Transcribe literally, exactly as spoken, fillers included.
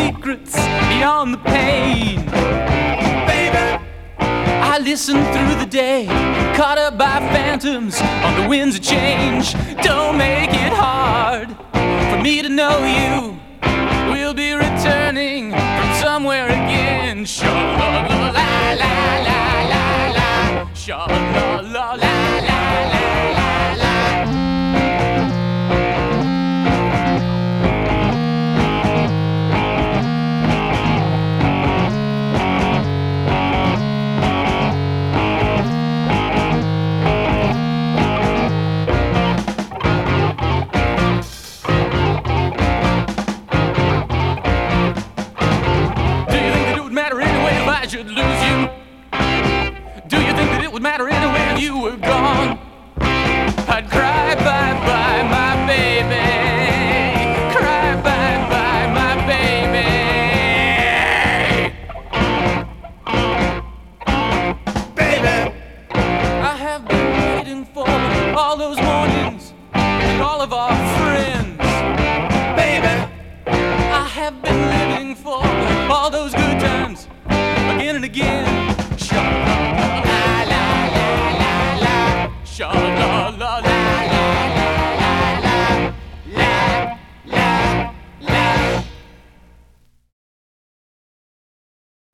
secrets beyond the pain. Baby, I listen through the day, caught up by phantoms on the winds of change. Don't make it hard for me to know you. We'll be returning from somewhere again. Sha-la-la-la-la-la-la, sha-la-la-la-la-la-la. I should lose you. Do you think that it would matter anyway if you were gone? I'd cry bye-bye, my baby. Cry bye-bye, my baby. Baby, I have been waiting for all those mornings with all of our friends. Baby, I have been living for all those good times again and again.